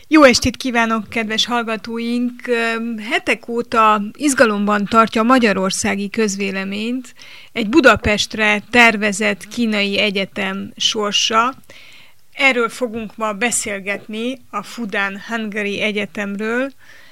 Jó estét kívánok, kedves hallgatóink! Hetek óta izgalomban tartja a magyarországi közvéleményt egy Budapestre tervezett kínai egyetem sorsa. Erről fogunk ma beszélgetni, a Fudan Hungary Egyetemről,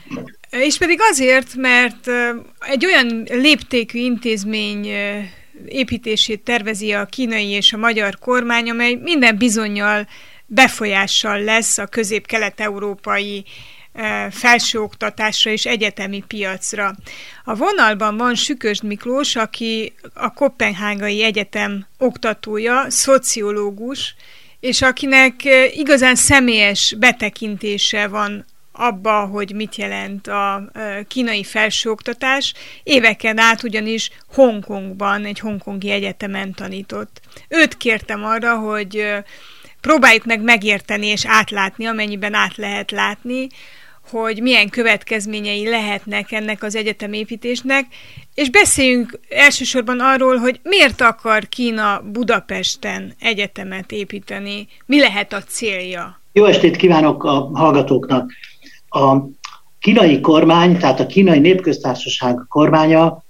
és pedig azért, mert egy olyan léptékű intézmény építését tervezi a kínai és a magyar kormány, amely minden bizonnyal befolyással lesz a közép-kelet-európai felsőoktatásra és egyetemi piacra. A vonalban van Sükösd Miklós, aki a Koppenhágai Egyetem oktatója, szociológus, és akinek igazán személyes betekintése van abba, hogy mit jelent a kínai felsőoktatás. Éveken át ugyanis Hongkongban, egy hongkongi egyetemen tanított. Őt kértem arra, hogy próbáljuk meg megérteni és átlátni, amennyiben át lehet látni, hogy milyen következményei lehetnek ennek az egyetemépítésnek, és beszéljünk elsősorban arról, hogy miért akar Kína Budapesten egyetemet építeni, mi lehet a célja. Jó estét kívánok a hallgatóknak! A kínai kormány, tehát a Kínai Népköztársaság kormánya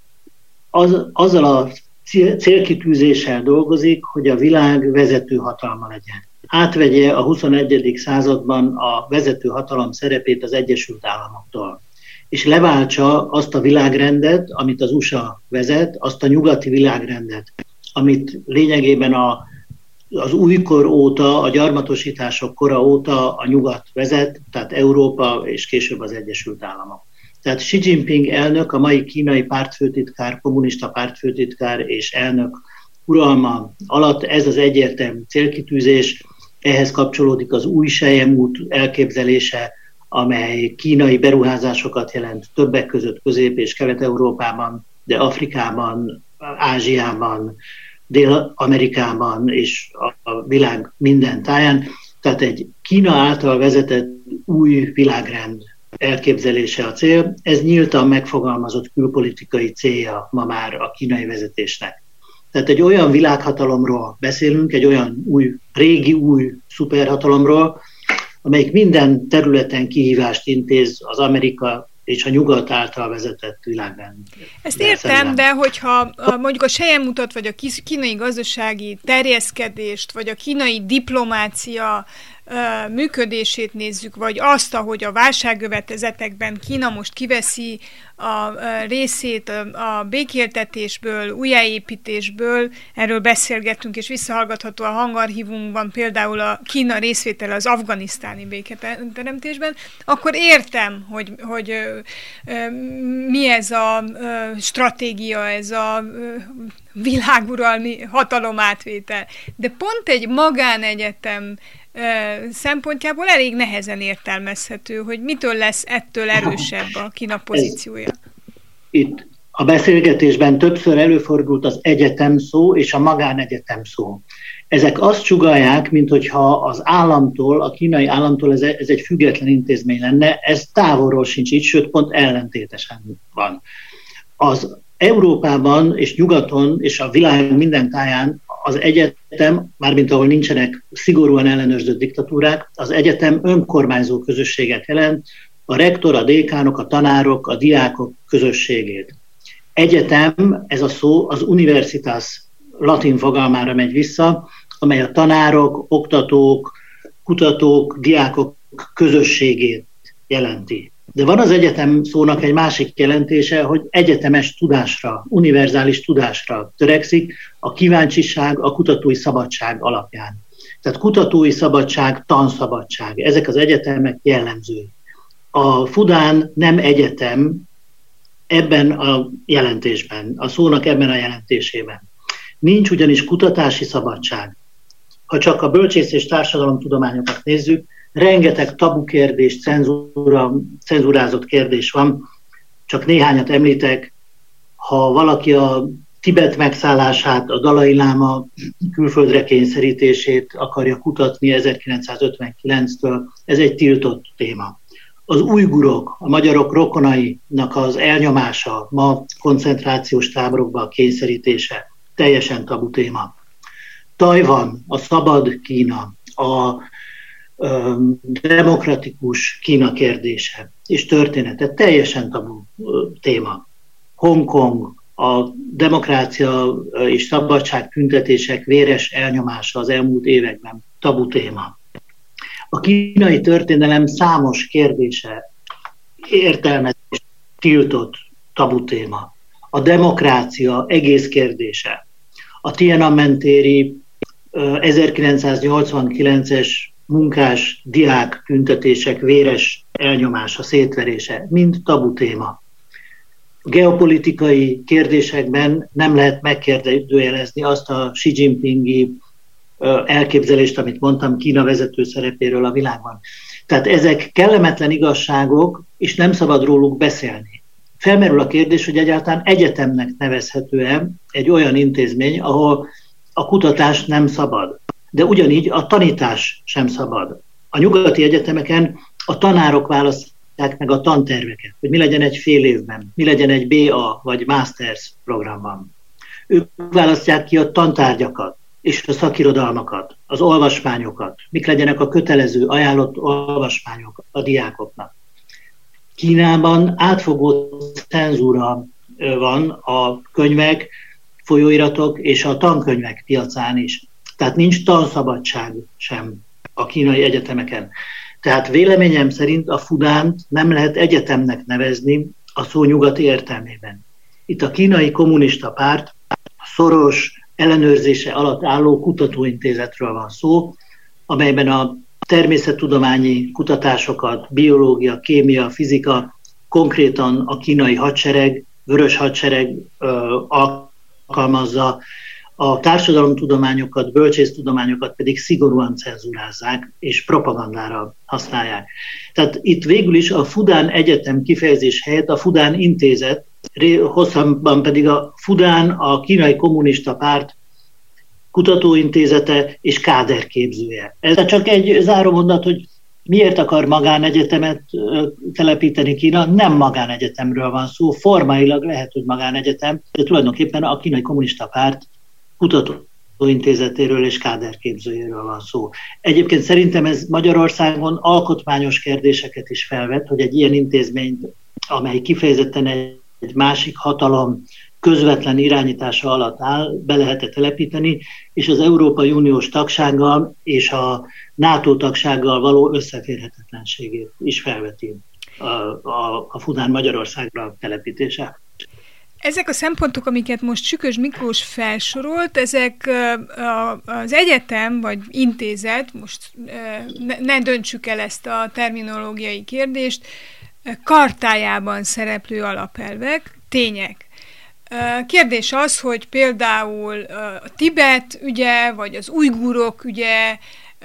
azzal a célkitűzéssel dolgozik, hogy a világ vezető hatalma legyen. Átvegye a 21. században a vezető hatalom szerepét az Egyesült Államoktól, és leváltsa azt a világrendet, amit az USA vezet, azt a nyugati világrendet, amit lényegében az újkor óta, a gyarmatosítások kora óta a nyugat vezet, tehát Európa és később az Egyesült Államok. Tehát Xi Jinping elnök, a mai kínai pártfőtitkár, kommunista pártfőtitkár és elnök uralma alatt ez az egyértelmű célkitűzés, ehhez kapcsolódik az új selyemút elképzelése, amely kínai beruházásokat jelent többek között Közép- és Kelet-Európában, de Afrikában, Ázsiában, Dél-Amerikában és a világ minden táján. Tehát egy Kína által vezetett új világrend elképzelése a cél. Ez nyíltan megfogalmazott külpolitikai célja ma már a kínai vezetésnek. Tehát egy olyan világhatalomról beszélünk, egy olyan régi szuperhatalomról, amelyik minden területen kihívást intéz az Amerika és a nyugat által vezetett világrend. Ezt értem, de hogyha mondjuk a selyemútot, vagy a kínai gazdasági terjeszkedést, vagy a kínai diplomácia működését nézzük, vagy azt, ahogy a válságövezetekben Kína most kiveszi a részét a békéltetésből, újjáépítésből, erről beszélgettünk, és visszahallgatható a hangarchívunkban például a Kína részvétele az afganisztáni béketeremtésben, akkor értem, hogy mi ez a stratégia, ez a világuralmi hatalomátvétel. De pont egy magánegyetem szempontjából elég nehezen értelmezhető, hogy mitől lesz ettől erősebb a Kína pozíciója. Itt a beszélgetésben többször előfordult az egyetem szó és a magánegyetem szó. Ezek azt sugallják, minthogyha az államtól, a kínai államtól ez egy független intézmény lenne, ez távolról sincs így, sőt pont ellentétesen van. Az Európában és nyugaton és a világ minden táján az egyetem, mármint ahol nincsenek szigorúan ellenőrzött diktatúrák, az egyetem önkormányzó közösséget jelent, a rektor, a dékánok, a tanárok, a diákok közösségét. Egyetem, ez a szó az universitas latin fogalmára megy vissza, amely a tanárok, oktatók, kutatók, diákok közösségét jelenti. De van az egyetem szónak egy másik jelentése, hogy egyetemes tudásra, univerzális tudásra törekszik a kíváncsiság, a kutatói szabadság alapján. Tehát kutatói szabadság, tanszabadság, ezek az egyetemek jellemzői. A Fudan nem egyetem ebben a jelentésben, a szónak ebben a jelentésében. Nincs ugyanis kutatási szabadság. Ha csak a bölcsész és társadalomtudományokat nézzük, rengeteg tabu kérdés, cenzurázott kérdés van, csak néhányat említek. Ha valaki a Tibet megszállását, a Dalai Láma külföldre kényszerítését akarja kutatni 1959-től, ez egy tiltott téma. Az ujgurok, a magyarok rokonainak az elnyomása, ma koncentrációs táborokba kényszerítése, teljesen tabu téma. Tajvan, a szabad Kína, a demokratikus Kína kérdése és története teljesen tabu téma. Hongkong, a demokrácia és szabadság tüntetések véres elnyomása az elmúlt években tabu téma. A kínai történelem számos kérdése értelmezés tiltott tabu téma. A demokrácia egész kérdése. A Tiananmen téri 1989-es munkás diák tüntetések véres elnyomása, szétverése, mind tabu téma. A geopolitikai kérdésekben nem lehet megkérdőjelezni azt a Xi Jinpingi elképzelést, amit mondtam, Kína vezető szerepéről a világban. Tehát ezek kellemetlen igazságok, és nem szabad róluk beszélni. Felmerül a kérdés, hogy egyáltalán egyetemnek nevezhető-e egy olyan intézmény, ahol a kutatás nem szabad, de ugyanígy a tanítás sem szabad. A nyugati egyetemeken a tanárok választják meg a tanterveket, hogy mi legyen egy fél évben, mi legyen egy BA vagy Masters programban. Ők választják ki a tantárgyakat és a szakirodalmakat, az olvasmányokat, mik legyenek a kötelező ajánlott olvasmányok a diákoknak. Kínában átfogó cenzúra van a könyvek, folyóiratok és a tankönyvek piacán is. Tehát nincs tanszabadság sem a kínai egyetemeken. Tehát véleményem szerint a Fudánt nem lehet egyetemnek nevezni a szó nyugati értelmében. Itt a kínai kommunista párt szoros ellenőrzése alatt álló kutatóintézetről van szó, amelyben a természettudományi kutatásokat, biológia, kémia, fizika, konkrétan a kínai hadsereg, vörös hadsereg alkalmazza, a társadalomtudományokat, bölcsésztudományokat pedig szigorúan cenzúrázzák és propagandára használják. Tehát itt végül is a Fudán Egyetem kifejezés helyett a Fudán Intézet, hosszabban pedig a Fudán, a kínai kommunista párt kutatóintézete és káderképzője. Ez csak egy zárómondat, hogy miért akar magánegyetemet telepíteni Kína? Nem magánegyetemről van szó, formailag lehet, hogy magánegyetem, de tulajdonképpen a kínai kommunista párt kutatóintézetéről és káderképzőjéről van szó. Egyébként szerintem ez Magyarországon alkotmányos kérdéseket is felvet, hogy egy ilyen intézményt, amely kifejezetten egy másik hatalom közvetlen irányítása alatt áll, be lehet telepíteni, és az Európai Uniós tagsággal és a NATO tagsággal való összeférhetetlenségét is felveti a Fudán Magyarországra telepítése. Ezek a szempontok, amiket most Sükös Miklós felsorolt, ezek az egyetem vagy intézet, most ne döntsük el ezt a terminológiai kérdést, kartájában szereplő alapelvek, tények. Kérdés az, hogy például a Tibet ügye, vagy az ujgurok ügye,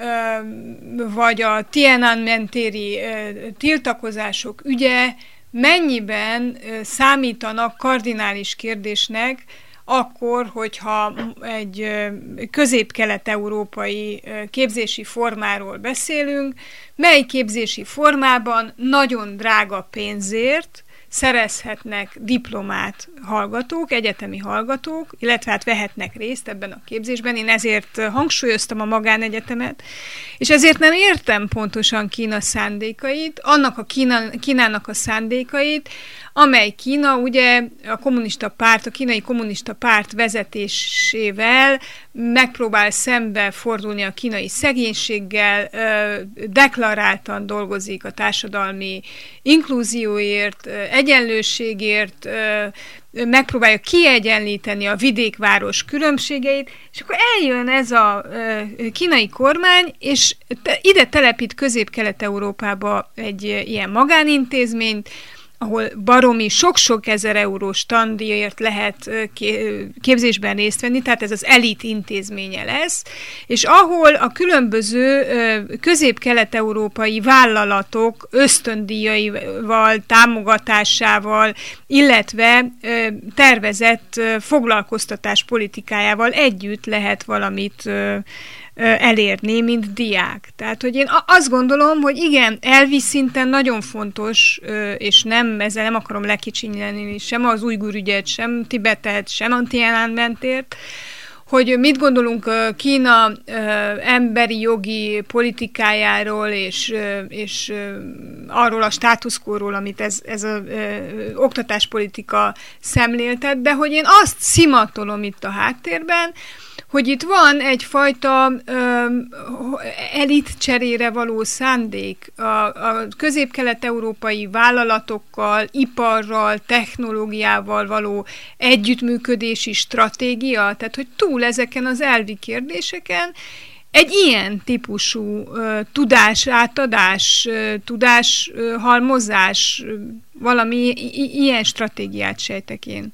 vagy a Tiananmen téri tiltakozások ügye mennyiben számítanak kardinális kérdésnek, akkor, hogyha egy közép-kelet-európai képzési formáról beszélünk, mely képzési formában nagyon drága pénzért szerezhetnek diplomát hallgatók, egyetemi hallgatók, illetve hát vehetnek részt ebben a képzésben. Én ezért hangsúlyoztam a magánegyetemet, és ezért nem értem pontosan Kína szándékait, annak a Kínának a szándékait, amely Kína ugye a kínai kommunista párt vezetésével megpróbál szembe fordulni a kínai szegénységgel, deklaráltan dolgozik a társadalmi inklúzióért, egyenlőségért, megpróbálja kiegyenlíteni a vidékváros különbségeit, és akkor eljön ez a kínai kormány, és ide telepít Közép-Kelet-Európába egy ilyen magánintézményt, ahol baromi sok-sok ezer eurós tandíjért lehet képzésben részt venni, tehát ez az elit intézménye lesz, és ahol a különböző közép-kelet-európai vállalatok ösztöndíjaival, támogatásával, illetve tervezett foglalkoztatás politikájával együtt lehet valamit elérni, mint diák. Tehát, hogy én azt gondolom, hogy igen, elvi szinten nagyon fontos, és ezzel nem akarom lekicsinyelni sem az ujgur ügyet, sem Tibetet, sem a Tiananmentért, hogy mit gondolunk Kína emberi jogi politikájáról, és arról a státuszkóról, amit ez az oktatáspolitika szemléltet, de hogy én azt szimatolom itt a háttérben, hogy itt van egyfajta elitcserére való szándék a közép-kelet-európai vállalatokkal, iparral, technológiával való együttműködési stratégia, tehát hogy túl ezeken az elvi kérdéseken egy ilyen típusú tudásátadás, tudáshalmozás, valami ilyen stratégiát sejtek én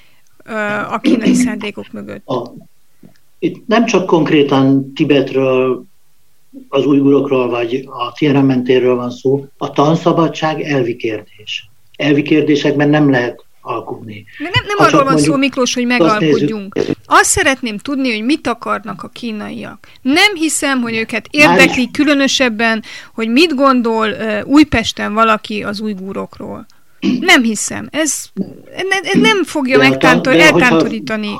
a kínai szándékok mögött. Itt nem csak konkrétan Tibetről, az ujgurokról vagy a Tiananmen térről van szó, a tanszabadság elvi kérdés. Elvi kérdésekben nem lehet alkudni. De nem arról van szó, Miklós, hogy megalkudjunk. Azt szeretném tudni, hogy mit akarnak a kínaiak. Nem hiszem, hogy őket érdekli különösebben, hogy mit gondol Újpesten valaki az ujgurokról. Nem hiszem. Ez nem fogja eltántorítani.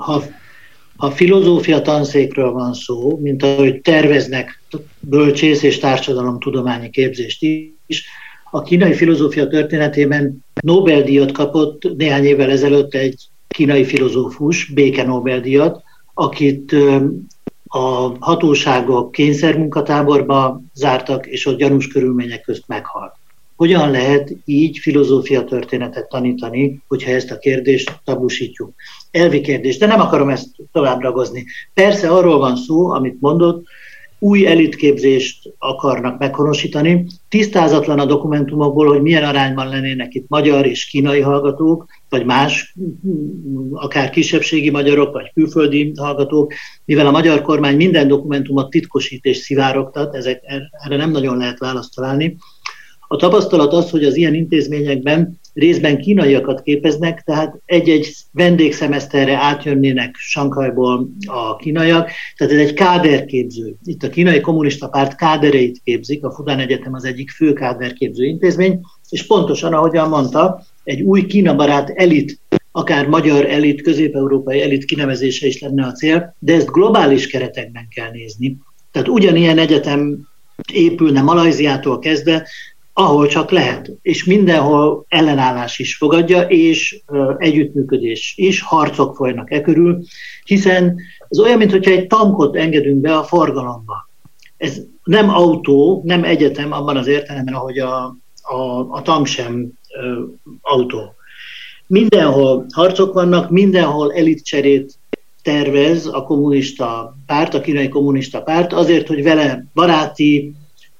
Ha filozófia tanszékről van szó, mint ahogy terveznek bölcsész és társadalomtudományi képzést is, a kínai filozófia történetében Nobel-díjat kapott néhány évvel ezelőtt egy kínai filozófus, béke Nobel-díjat, akit a hatóságok kényszermunkatáborba zártak, és ott gyanús körülmények közt meghalt. Hogyan lehet így filozófia történetet tanítani, hogyha ezt a kérdést tabusítjuk? Elvi kérdés, de nem akarom ezt tovább ragozni. Persze arról van szó, amit mondott, új elitképzést akarnak meghonosítani. Tisztázatlan a dokumentumokból, hogy milyen arányban lennének itt magyar és kínai hallgatók, vagy más, akár kisebbségi magyarok, vagy külföldi hallgatók, mivel a magyar kormány minden dokumentumot titkosít és szivárogtat, erre nem nagyon lehet választ találni. A tapasztalat az, hogy az ilyen intézményekben részben kínaiakat képeznek, tehát egy-egy vendégszemeszterre átjönnének Sanghajból a kínaiak, tehát ez egy káderképző. Itt a kínai kommunista párt kádereit képzik, a Fudan Egyetem az egyik fő káderképző intézmény, és pontosan, ahogyan mondta, egy új kínabarát elit, akár magyar elit, közép-európai elit kinevezése is lenne a cél, de ezt globális keretekben kell nézni. Tehát ugyanilyen egyetem épülne Malajziától kezdve, ahol csak lehet, és mindenhol ellenállás is fogadja, és együttműködés is, harcok folynak e körül, hiszen ez olyan, mintha egy tankot engedünk be a forgalomba. Ez nem autó, nem egyetem abban az értelemben, ahogy a tank sem autó. Mindenhol harcok vannak, mindenhol elitcserét tervez a kommunista párt, a kínai kommunista párt, azért, hogy vele baráti,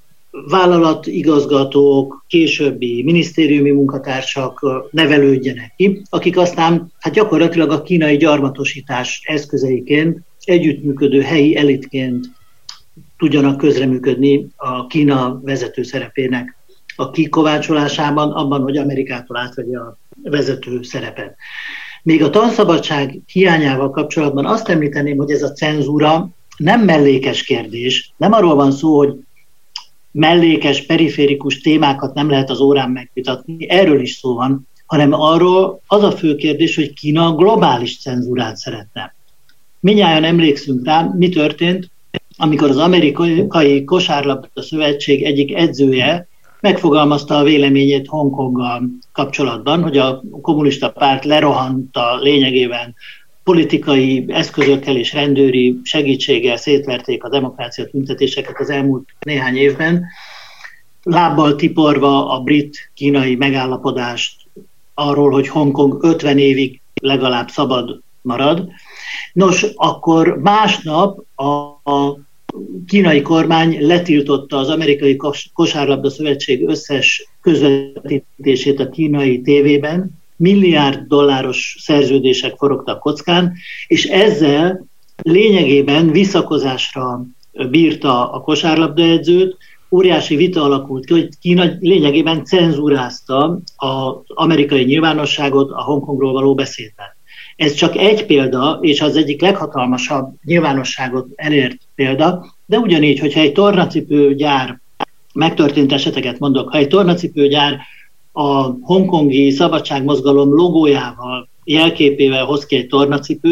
vállalatigazgatók, későbbi minisztériumi munkatársak nevelődjenek ki, akik aztán gyakorlatilag a kínai gyarmatosítás eszközeiként, együttműködő helyi elitként tudjanak közreműködni a Kína vezető szerepének a kikovácsolásában, abban, hogy Amerikától átvegye a vezető szerepet. Még a tanszabadság hiányával kapcsolatban azt említeném, hogy ez a cenzúra nem mellékes kérdés, nem arról van szó, hogy mellékes, periférikus témákat nem lehet az órán megvitatni, erről is szó van, hanem arról az a fő kérdés, hogy Kína globális cenzúrát szeretne. Mindnyájan emlékszünk rá, mi történt, amikor az Amerikai Kosárlabda Szövetség egyik edzője megfogalmazta a véleményét Hongkonggal kapcsolatban, hogy a kommunista párt lerohanta lényegében politikai eszközökkel és rendőri segítséggel szétverték a demokrácia tüntetéseket az elmúlt néhány évben, lábbal tiporva a brit-kínai megállapodást arról, hogy Hongkong 50 évig legalább szabad marad. Nos, akkor másnap a kínai kormány letiltotta az Amerikai Kosárlabda Szövetség összes közvetítését a kínai tévében, $1 milliárd szerződések forogtak kockán, és ezzel lényegében visszakozásra bírta a kosárlabdaedzőt, óriási vita alakult ki, hogy Kína lényegében cenzúrázta az amerikai nyilvánosságot a Hongkongról való beszédben. Ez csak egy példa, és az egyik leghatalmasabb nyilvánosságot elért példa, de ugyanígy, hogyha egy tornacipőgyár, megtörtént eseteket mondok, ha egy tornacipőgyár a hongkongi szabadságmozgalom logójával, jelképével hoz ki egy tornacipőt,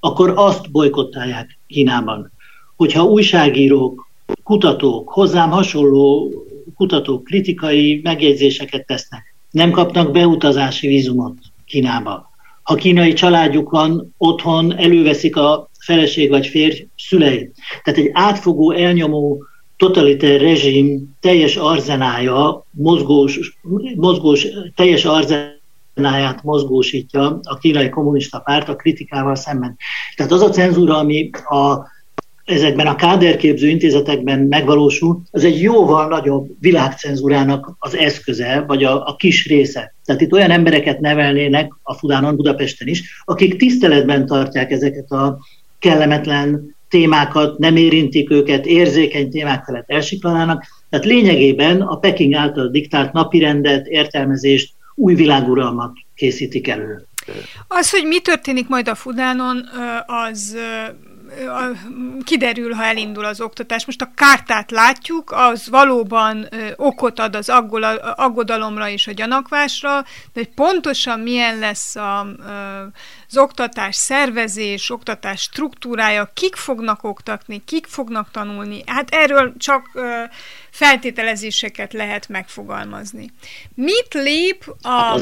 akkor azt bojkottálják Kínában. Hogyha újságírók, kutatók, hozzám hasonló kutatók kritikai megjegyzéseket tesznek, nem kapnak beutazási vízumot Kínába. Ha kínai családjuk van otthon, előveszik a feleség vagy férj szüleit. Tehát egy átfogó, elnyomó, totaliter rezsim teljes arzenája, teljes arzenáját mozgósítja a kínai kommunista párt a kritikával szemben. Tehát az a cenzúra, ami ezekben a káderképző intézetekben megvalósul, az egy jóval nagyobb világcenzúrának az eszköze, vagy a kis része. Tehát itt olyan embereket nevelnének a Fudánon, Budapesten is, akik tiszteletben tartják ezeket a kellemetlen témákat, nem érintik őket, érzékeny témák felett elsiklanának. Tehát lényegében a Peking által diktált napirendet, értelmezést, új világuralmat készítik elő. Az, hogy mi történik majd a Fudánon, az kiderül, ha elindul az oktatás. Most a kártát látjuk, az valóban okot ad az aggodalomra és a gyanakvásra, de hogy pontosan milyen lesz az oktatás szervezés, oktatás struktúrája, kik fognak oktatni, kik fognak tanulni, hát erről csak feltételezéseket lehet megfogalmazni. Mit lép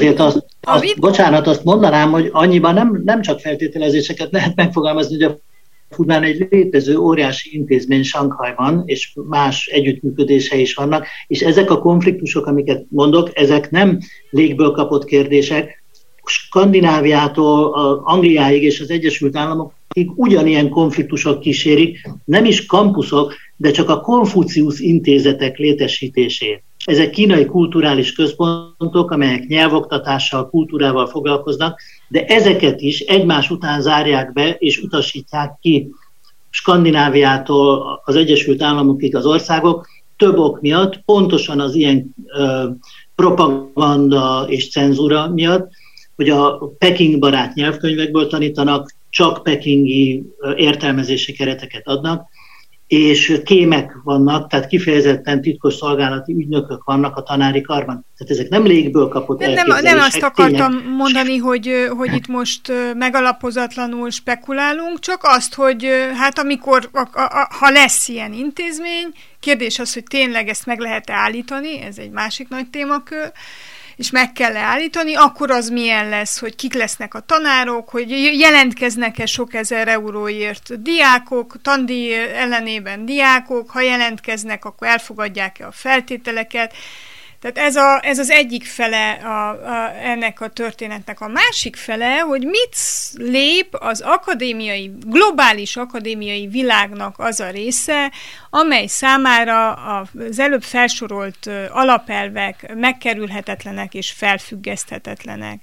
azt mondanám, hogy annyiban nem csak feltételezéseket lehet megfogalmazni, hogy a Fudán egy létező óriási intézmény Sanghajban, és más együttműködése is vannak, és ezek a konfliktusok, amiket mondok, ezek nem légből kapott kérdések. Skandináviától Angliáig és az Egyesült Államokig ugyanilyen konfliktusok kísérik, nem is kampuszok, de csak a Konfuciusz intézetek létesítését. Ezek kínai kulturális központok, amelyek nyelvoktatással, kultúrával foglalkoznak, de ezeket is egymás után zárják be és utasítják ki Skandináviától az Egyesült Államokig az országok, több ok miatt, pontosan az ilyen propaganda és cenzúra miatt, hogy a Peking barát nyelvkönyvekből tanítanak, csak pekingi értelmezési kereteket adnak, és kémek vannak, tehát kifejezetten titkos szolgálati ügynökök vannak a tanári karban. Tehát ezek nem légből kapott elképzelések. Nem azt akartam mondani, hogy itt most megalapozatlanul spekulálunk, csak azt, hogy hát amikor, ha lesz ilyen intézmény, kérdés az, hogy tényleg ezt meg lehet-e állítani, ez egy másik nagy témakör, és meg kell állítani, akkor az milyen lesz, hogy kik lesznek a tanárok, hogy jelentkeznek-e sok ezer euróért diákok, tandíj ellenében diákok, ha jelentkeznek, akkor elfogadják-e a feltételeket. Tehát ez az egyik fele ennek a történetnek. A másik fele, hogy mit lép az globális akadémiai világnak az a része, amely számára az előbb felsorolt alapelvek megkerülhetetlenek és felfüggeszthetetlenek.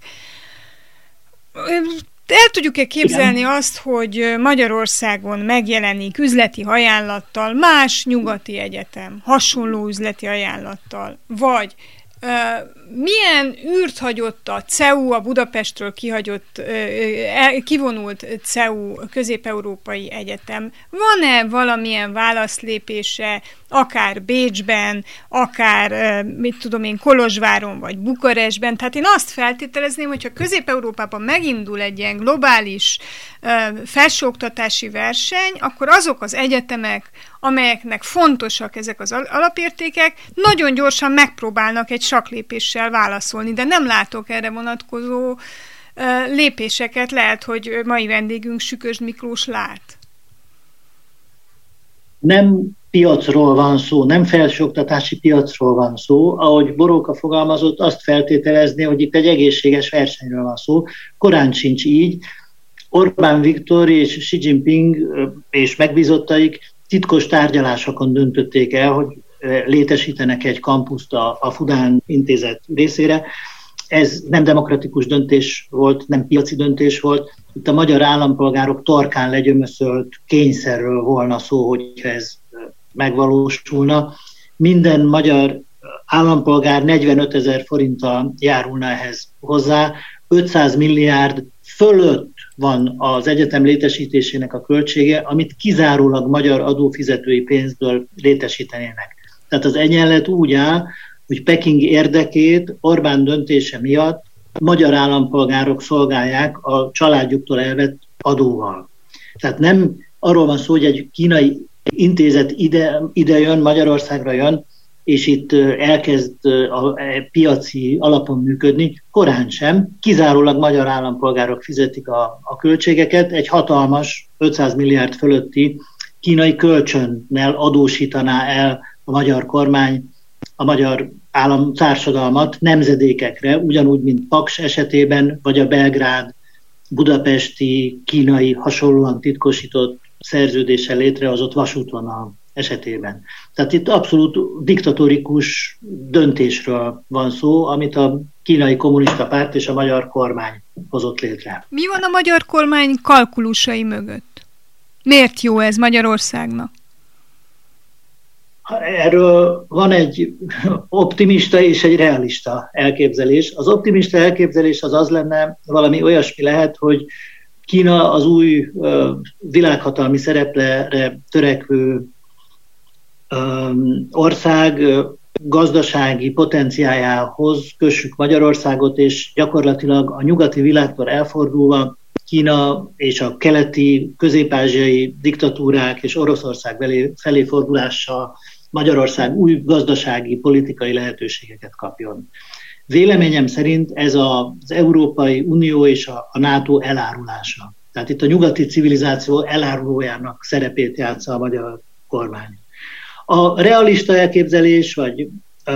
El tudjuk-e képzelni azt, hogy Magyarországon megjelenik üzleti ajánlattal más nyugati egyetem, hasonló üzleti ajánlattal, vagy milyen űrt hagyott a CEU, a Budapestről kivonult CEU, Közép-Európai Egyetem? Van-e valamilyen válaszlépése, akár Bécsben, akár, Kolozsváron, vagy Bukarestben? Tehát én azt feltételezném, hogyha Közép-Európában megindul egy ilyen globális felsőoktatási verseny, akkor azok az egyetemek, amelyeknek fontosak ezek az alapértékek, nagyon gyorsan megpróbálnak egy saklépéssel válaszolni, de nem látok erre vonatkozó lépéseket, lehet, hogy mai vendégünk Sükösd Miklós lát. Nem piacról van szó, nem felsőoktatási piacról van szó, ahogy Boróka fogalmazott, azt feltételezni, hogy itt egy egészséges versenyről van szó, korán sincs így. Orbán Viktor és Xi Jinping és megbízottaik titkos tárgyalásokon döntötték el, hogy létesítenek egy kampuszt a Fudán intézet részére. Ez nem demokratikus döntés volt, nem piaci döntés volt. Itt a magyar állampolgárok torkán legyömöszölt kényszerről volna szó, hogyha ez megvalósulna. Minden magyar állampolgár 45 000 forinttal járulna ehhez hozzá. 500 milliárd fölött van az egyetem létesítésének a költsége, amit kizárólag magyar adófizetői pénzből létesítenének. Tehát az egyenlet úgy áll, hogy Peking érdekét Orbán döntése miatt magyar állampolgárok szolgálják a családjuktól elvett adóval. Tehát nem arról van szó, hogy egy kínai intézet ide jön, Magyarországra jön, és itt elkezd a piaci alapon működni, korán sem. Kizárólag magyar állampolgárok fizetik a költségeket, egy hatalmas 500 milliárd fölötti kínai kölcsönnel adósítaná el a magyar kormány a magyar államtársadalmat nemzedékekre, ugyanúgy, mint Paks esetében, vagy a Belgrád, budapesti, kínai hasonlóan titkosított szerződéssel létrehozott vasútvonal esetében. Tehát itt abszolút diktatórikus döntésről van szó, amit a kínai kommunista párt és a magyar kormány hozott létre. Mi van a magyar kormány kalkulusai mögött? Miért jó ez Magyarországnak? Erről van egy optimista és egy realista elképzelés. Az optimista elképzelés az lenne, valami olyasmi lehet, hogy Kína az új világhatalmi szereplőre törekvő ország gazdasági potenciáljához kössük Magyarországot, és gyakorlatilag a nyugati világtól elfordulva Kína és a keleti, közép-ázsiai diktatúrák és Oroszország felé fordulással Magyarország új gazdasági, politikai lehetőségeket kapjon. Véleményem szerint ez az Európai Unió és a NATO elárulása. Tehát itt a nyugati civilizáció elárulójának szerepét játsza a magyar kormány. A realista elképzelés, vagy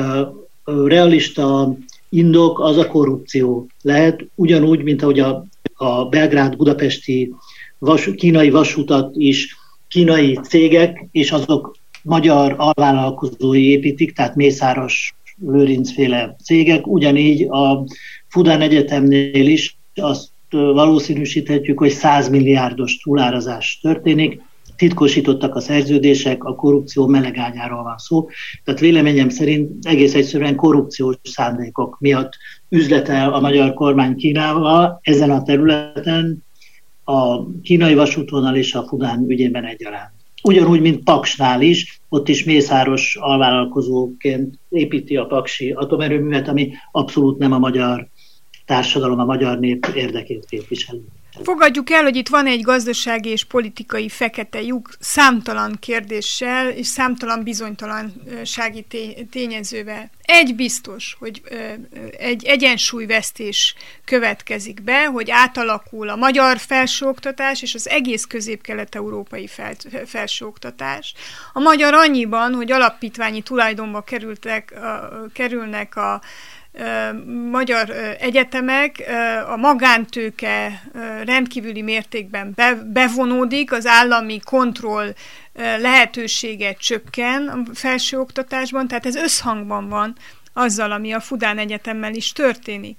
realista indok az a korrupció lehet, ugyanúgy, mint ahogy a Belgrád-budapesti kínai vasútat is kínai cégek és azok magyar alvállalkozói építik, tehát Mészáros Lőrincféle cégek, ugyanígy a Fudan Egyetemnél is azt valószínűsíthetjük, hogy 100 milliárdos túlárazás történik, titkosítottak a szerződések, a korrupció melegágyáról van szó. Tehát véleményem szerint egész egyszerűen korrupciós szándékok miatt üzletel a magyar kormány Kínával ezen a területen, a kínai vasútvonal és a Fudán ügyében egyaránt. Ugyanúgy, mint Paksnál is, ott is Mészáros alvállalkozóként építi a paksi atomerőművet, ami abszolút nem a magyar társadalom, a magyar nép érdekét képviseli. Fogadjuk el, hogy itt van egy gazdasági és politikai fekete lyuk számtalan kérdéssel és számtalan bizonytalansági tényezővel. Egy biztos, hogy egy egyensúlyvesztés következik be, hogy átalakul a magyar felsőoktatás és az egész közép-kelet-európai felsőoktatás. A magyar annyiban, hogy alapítványi tulajdonba kerülnek a magyar egyetemek, a magántőke rendkívüli mértékben bevonódik, az állami kontroll lehetősége csökken a felsőoktatásban, tehát ez összhangban van azzal, ami a Fudán Egyetemmel is történik.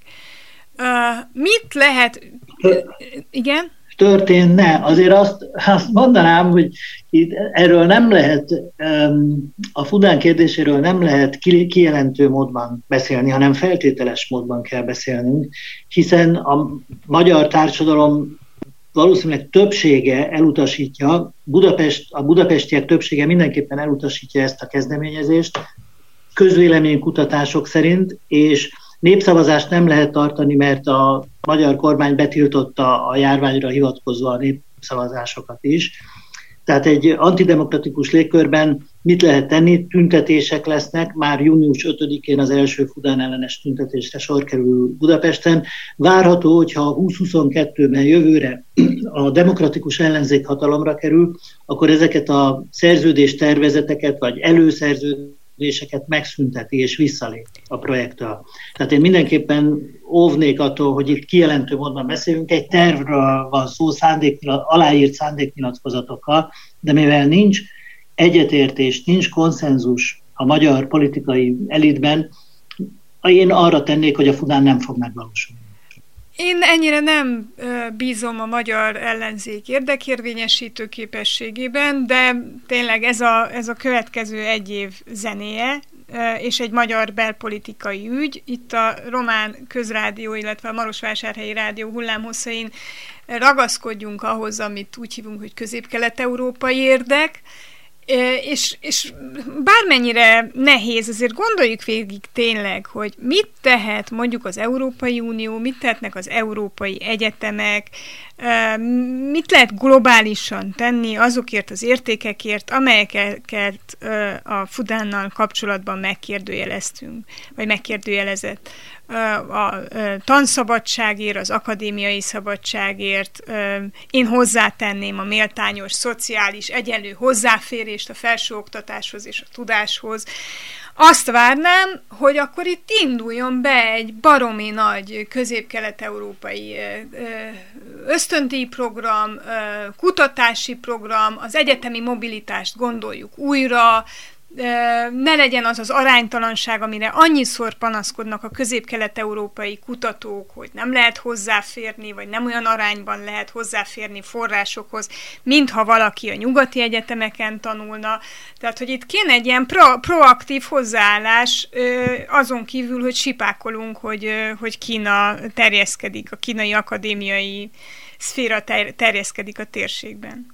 Mit lehet... Igen? Történne. Azért azt mondanám, hogy itt erről nem lehet, a Fudán kérdéséről nem lehet kijelentő módban beszélni, hanem feltételes módban kell beszélnünk, hiszen a magyar társadalom valószínűleg többsége elutasítja, a budapestiek többsége mindenképpen elutasítja ezt a kezdeményezést, közvéleménykutatások szerint, és népszavazást nem lehet tartani, mert a magyar kormány betiltotta a járványra hivatkozva a népszavazásokat is. Tehát egy antidemokratikus légkörben mit lehet tenni? Tüntetések lesznek, már június 5-én az első Fudán ellenes tüntetésre sor kerül Budapesten. Várható, hogyha 2022-ben jövőre a demokratikus ellenzék hatalomra kerül, akkor ezeket a szerződéstervezeteket vagy előszerződéseket megszünteti és visszalép a projektől. Tehát én mindenképpen óvnék attól, hogy itt kijelentő módon beszélünk, egy tervről van szó, aláírt szándéknyilatkozatokkal, de mivel nincs egyetértés, nincs konszenzus a magyar politikai elitben, én arra tennék, hogy a Fudán nem fog megvalósulni. Én ennyire nem bízom a magyar ellenzék érdekérvényesítő képességében, de tényleg ez a következő egy év zenéje, és egy magyar belpolitikai ügy. Itt a Román Közrádió, illetve a Marosvásárhelyi Rádió hullámhosszain ragaszkodjunk ahhoz, amit úgy hívunk, hogy közép-kelet-európai érdek, És bármennyire nehéz, azért gondoljuk végig tényleg, hogy mit tehet mondjuk az Európai Unió, mit tehetnek az európai egyetemek, mit lehet globálisan tenni azokért az értékekért, amelyeket a Fudánnal kapcsolatban megkérdőjeleztünk, vagy megkérdőjelezett. A tanszabadságért, az akadémiai szabadságért, én hozzátenném a méltányos, szociális, egyenlő hozzáférést a felsőoktatáshoz és a tudáshoz. Azt várnám, hogy akkor itt induljon be egy baromi nagy közép-kelet-európai ösztöndíj program, kutatási program, az egyetemi mobilitást gondoljuk újra, ne legyen az az aránytalanság, amire annyiszor panaszkodnak a közép-kelet-európai kutatók, hogy nem lehet hozzáférni, vagy nem olyan arányban lehet hozzáférni forrásokhoz, mintha valaki a nyugati egyetemeken tanulna. Tehát, hogy itt kéne egy ilyen proaktív hozzáállás, azon kívül, hogy sipákolunk, hogy Kína terjeszkedik, a kínai akadémiai szféra terjeszkedik a térségben.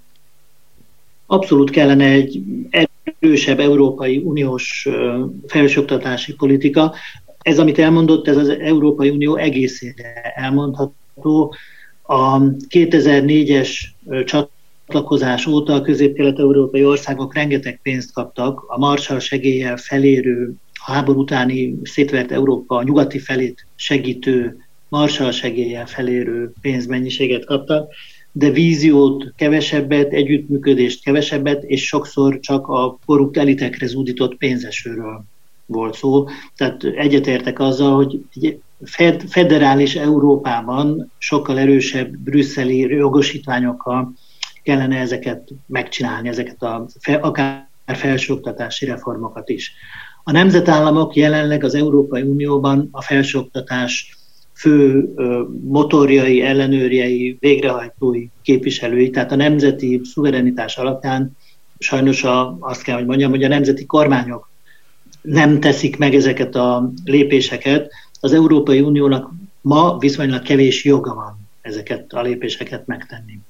Abszolút kellene egy erősebb Európai Uniós felsőoktatási politika. Ez, amit elmondott, ez az Európai Unió egészére elmondható. A 2004-es csatlakozás óta a közép-kelet-európai országok rengeteg pénzt kaptak a Marshall segéllyel felérő, a háború utáni szétvert Európa nyugati felét segítő Marshall segéllyel felérő pénzmennyiséget kaptak, de víziót kevesebbet, együttműködést kevesebbet, és sokszor csak a korrupt elitekre zúdított pénzesőről volt szó. Tehát egyetértek azzal, hogy egy federális Európában sokkal erősebb brüsszeli jogosítványokkal kellene ezeket megcsinálni, ezeket akár felsőoktatási reformokat is. A nemzetállamok jelenleg az Európai Unióban a felsőoktatás fő motorjai, ellenőrjei, végrehajtói, képviselői, tehát a nemzeti szuverenitás alapján sajnos azt kell, hogy mondjam, hogy a nemzeti kormányok nem teszik meg ezeket a lépéseket. Az Európai Uniónak ma viszonylag kevés joga van ezeket a lépéseket megtenni.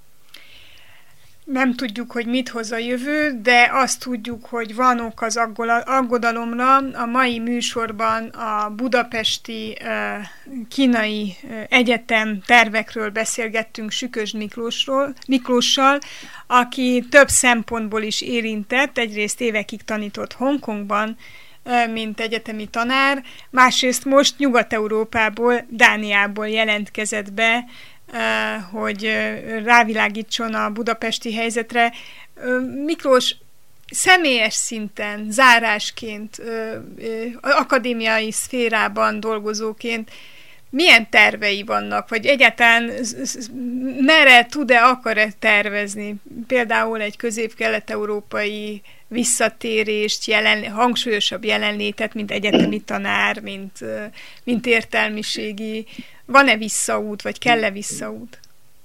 Nem tudjuk, hogy mit hoz a jövő, de azt tudjuk, hogy van ok az aggodalomra. A mai műsorban a budapesti kínai egyetem tervekről beszélgettünk Sükös Miklóssal, aki több szempontból is érintett. Egyrészt évekig tanított Hongkongban, mint egyetemi tanár, másrészt most Nyugat-Európából, Dániából jelentkezett be, hogy rávilágítson a budapesti helyzetre. Miklós, személyes szinten, zárásként, akadémiai szférában dolgozóként milyen tervei vannak, vagy egyáltalán merre tud-e, akar-e tervezni? Például egy közép-kelet-európai visszatérést, hangsúlyosabb jelenlétet, mint egyetemi tanár, mint értelmiségi. Van-e visszaút, vagy kell-e visszaút?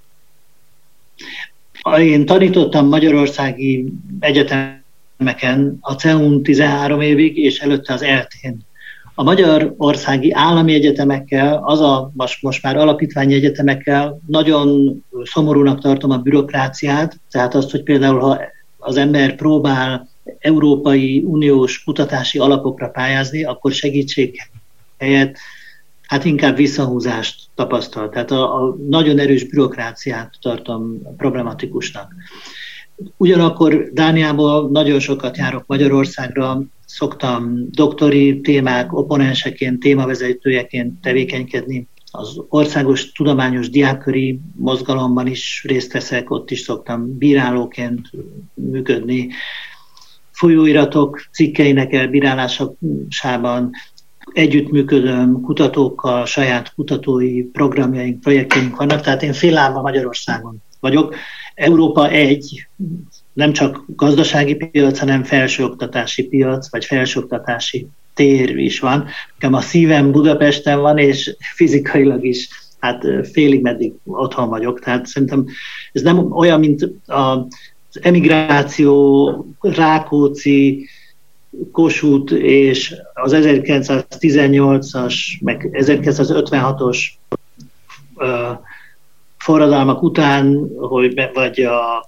Én tanítottam magyarországi egyetemeken, a CEUN 13 évig, és előtte az ELTE-n. A magyarországi állami egyetemekkel, most már alapítványi egyetemekkel nagyon szomorúnak tartom a bürokráciát, tehát azt, hogy például ha az ember próbál Európai Uniós kutatási alapokra pályázni, akkor segítség helyett inkább visszahúzást tapasztal. Tehát a nagyon erős bürokráciát tartom problematikusnak. Ugyanakkor Dániából nagyon sokat járok Magyarországra, szoktam doktori témák opponenseként, témavezetőjeként tevékenykedni. Az országos tudományos diákköri mozgalomban is részt veszek, ott is szoktam bírálóként működni. Folyóiratok cikkeinek elbírálásában együttműködöm kutatókkal, saját kutatói programjaink, projektjeink vannak, tehát én fél állva Magyarországon vagyok. Európa nem csak gazdasági piac, hanem felsőoktatási piac, vagy felsőoktatási tér is van. Nekem a szívem Budapesten van, és fizikailag is félig meddig otthon vagyok. Tehát szerintem ez nem olyan, mint az emigráció, Rákóczi, Kossuth és az 1918-as, meg 1956-os forradalmak után, vagy a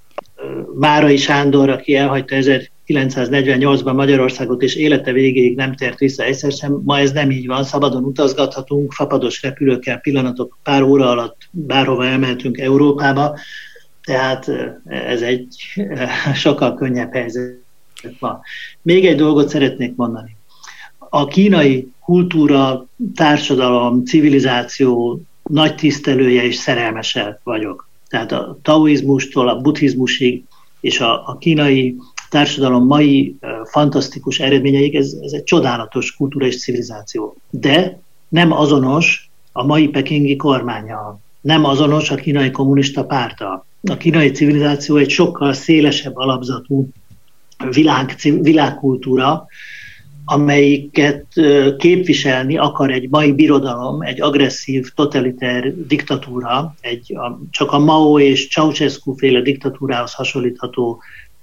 Márai Sándor, aki elhagyta 1948-ban Magyarországot, és élete végéig nem tért vissza egyszer sem. Ma ez nem így van, szabadon utazgathatunk, fapados repülőkkel pár óra alatt bárhova elmehetünk Európába, tehát ez egy sokkal könnyebb helyzet ma. Még egy dolgot szeretnék mondani. A kínai kultúra, társadalom, civilizáció nagy tisztelője és szerelmese vagyok. Tehát a taoizmustól a buddhizmusig és a kínai társadalom mai fantasztikus eredményeik, ez egy csodálatos kultúra és civilizáció. De nem azonos a mai pekingi kormánnyal, nem azonos a kínai kommunista párttal. A kínai civilizáció egy sokkal szélesebb alapzatú világkultúra, amelyiket képviselni akar egy mai birodalom, egy agresszív, totaliter diktatúra, csak a Mao és Ceausescu féle diktatúrához hasonlítható,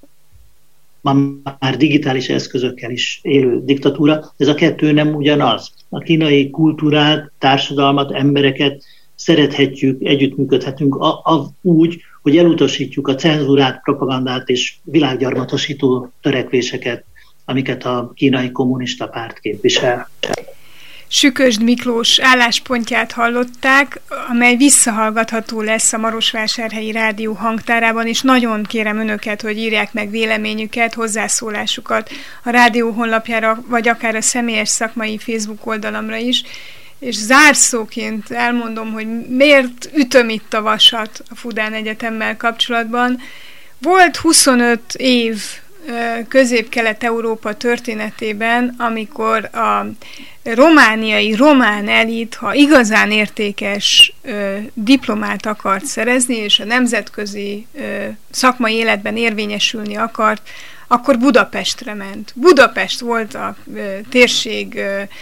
már digitális eszközökkel is élő diktatúra. Ez a kettő nem ugyanaz. A kínai kultúrát, társadalmat, embereket szerethetjük, együttműködhetünk úgy, hogy elutasítjuk a cenzúrát, propagandát és világgyarmatosító törekvéseket, amiket a kínai kommunista párt képvisel. Sükösd Miklós álláspontját hallották, amely visszahallgatható lesz a Marosvásárhelyi Rádió hangtárában, és nagyon kérem önöket, hogy írják meg véleményüket, hozzászólásukat a rádió honlapjára, vagy akár a személyes szakmai Facebook oldalamra is. És zárszóként elmondom, hogy miért ütöm itt a vasat a Fudán Egyetemmel kapcsolatban. Volt 25 év Közép-Kelet-Európa történetében, amikor a romániai román elit, ha igazán értékes diplomát akart szerezni, és a nemzetközi szakmai életben érvényesülni akart, akkor Budapestre ment. Budapest volt a térség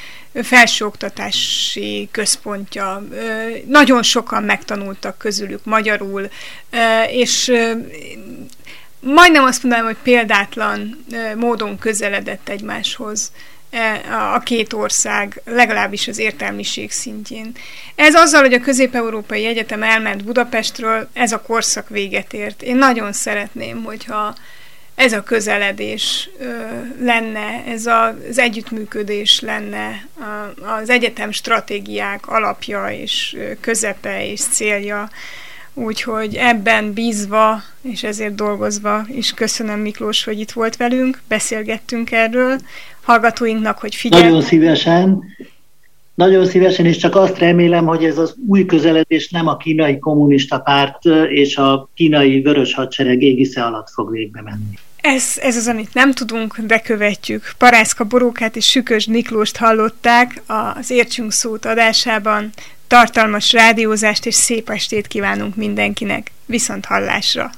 felsőoktatási központja. Nagyon sokan megtanultak közülük magyarul, és majdnem azt mondanám, hogy példátlan módon közeledett egymáshoz a két ország, legalábbis az értelmiség szintjén. Ez azzal, hogy a Közép-Európai Egyetem elment Budapestről, ez a korszak véget ért. Én nagyon szeretném, hogyha ez a közeledés lenne, ez az együttműködés lenne az egyetem stratégiák alapja és közepe és célja. Úgyhogy ebben bízva, és ezért dolgozva is köszönöm, Miklós, hogy itt volt velünk, beszélgettünk erről, hallgatóinknak, hogy figyelj. Nagyon szívesen, és csak azt remélem, hogy ez az új közeledés nem a kínai kommunista párt és a kínai vörös hadsereg égisze alatt fog végbe menni. Ez az, amit nem tudunk, de követjük. Parászka Borókát és Sükösd Miklóst hallották az Értsünk Szót adásában. Tartalmas rádiózást és szép estét kívánunk mindenkinek. Viszont hallásra!